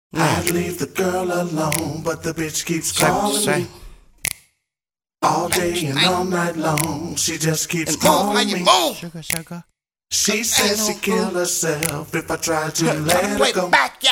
I'd leave the girl alone, but the bitch keeps calling me. All day and all night long, she just keeps calling me. Sugar, sugar. She says she'd kill herself if I tried to let her go.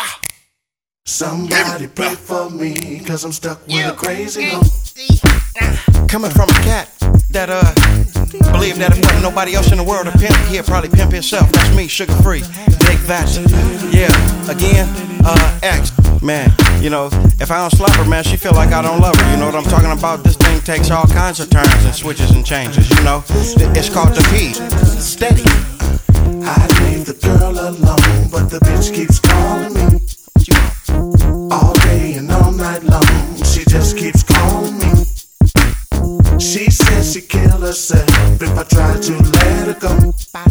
Somebody pray for me, cause I'm stuck with a crazy hoe. Coming from a cat that believe that if there was nobody else in the world to pimp, he'd probably pimp himself. That's me, sugar free, big that. Yeah, again, X. Man, you know, if I don't slap her, man, she feel like I don't love her. You know what I'm talking about? This thing takes all kinds of turns and switches and changes, you know. It's called the P. Steady. I'd leave the girl alone, but the bitch keeps calling me. All day and all night long, she just keeps calling me. She says she'd kill herself if I tried to let her go.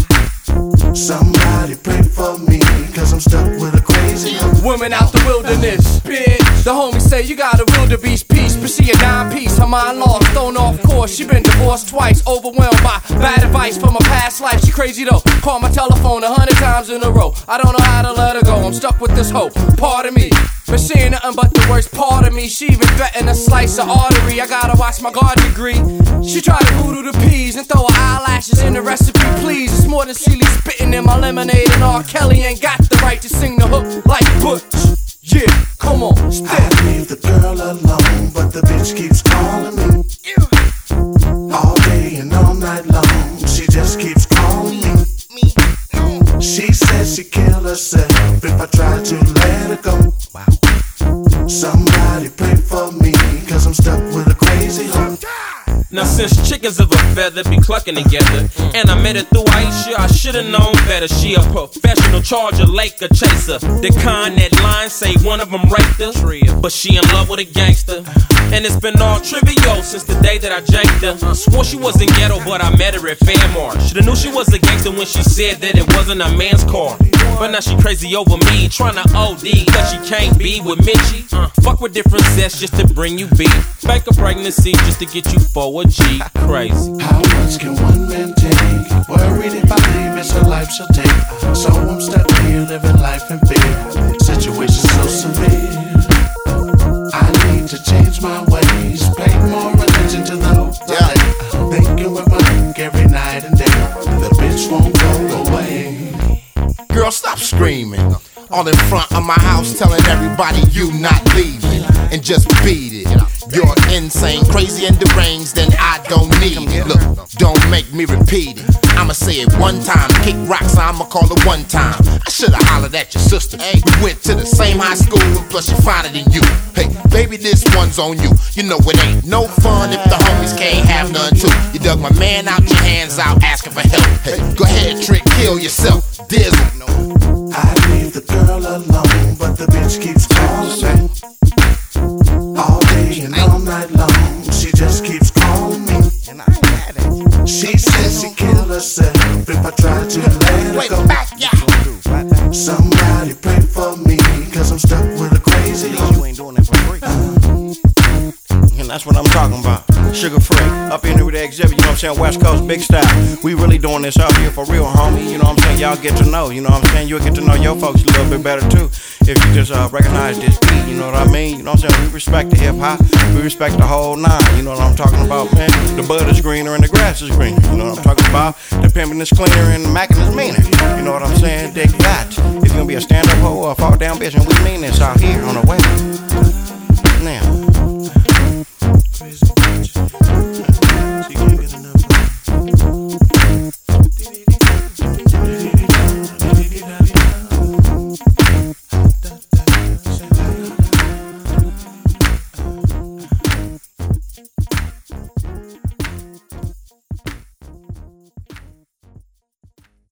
Somebody pray for me, cause I'm stuck with a crazy hoe. Women out the wilderness, bitch. The homies say you got a wildebeest piece, but she a 9-piece. Her mind lost, thrown off course. She been divorced twice, overwhelmed by bad advice from a past life. She crazy though. Call my telephone 100 times in a row. I don't know how to let her go. I'm stuck with this hoe. Part of me, but she ain't nothing but the worst part of me. She even threatened to slice her artery. I gotta watch my garden degree. She tried to voodoo the peas and throw her eyelashes in the recipe, please. It's more than Celie spitting in my lemonade, and R. Kelly ain't got the right to sing the hook like Butch. Yeah, come on, step. I'd leave the girl alone, but the bitch keeps calling me. All day and all night long, she just keeps calling me. She says she'd kill herself if I tried to let her go. Somebody pray for me, cause I'm stuck with a crazy hoe. Now since chickens of a feather be clucking together, and I met her through Aisha, I should've known better. She a professional charger, Laker chaser, the kind that line say one of them raped her, but she in love with a gangster. And it's been all trivial since the day that I janked her. Swore she wasn't ghetto, but I met her at Fairmont. Shoulda knew she was a gangster when she said that it wasn't a man's car. But now she crazy over me, tryna OD, cause she can't be with Mitchie. Fuck with different sets just to bring you beef. Fake a pregnancy just to get you forward. G, crazy. How much can one man take? Worried if I leave, it's a life she'll take. So I'm stuck here living life in fear. Situation so severe. I need to change my ways. Pay more attention to those I hate. Thinking with my dick every night and day. The bitch won't go away. Girl, stop screaming. All in front of my house telling everybody you not leaving. And just beat it. You're insane, crazy and deranged, then I don't need it. Look, don't make me repeat it. I'ma say it one time, kick rocks, I'ma call it one time. I should've hollered at your sister. Hey, we went to the same high school, and plus she finer than you. Hey, baby, this one's on you. You know it ain't no fun if the homies can't have none too. You dug my man out, your hands out, asking for help. Hey, go ahead, trick, kill yourself, Dizzle. I'd leave the girl alone, but the bitch keeps calling me. All day and all night long, she just keeps calling me. She says she'd kill herself if I tried to let her go. Somebody pray for me, cause I'm stuck with a crazy hoe. You ain't doing it for free. And that's what I'm talking about. Sugar free, up in here with the exhibit, you know what I'm saying? West Coast, big style. We really doing this out here for real, homie. You know what I'm saying? Y'all get to know, you know what I'm saying? You'll get to know your folks a little bit better too. If you just recognize this beat, you know what I mean? You know what I'm saying? We respect the hip hop, we respect the whole nine. You know what I'm talking about, man? The bud is greener and the grass is greener. You know what I'm talking about? The pimping is cleaner and the macking is meaner. You know what I'm saying? Dig that. If you're gonna be a stand-up hoe or a fall down bitch, and we mean this out here.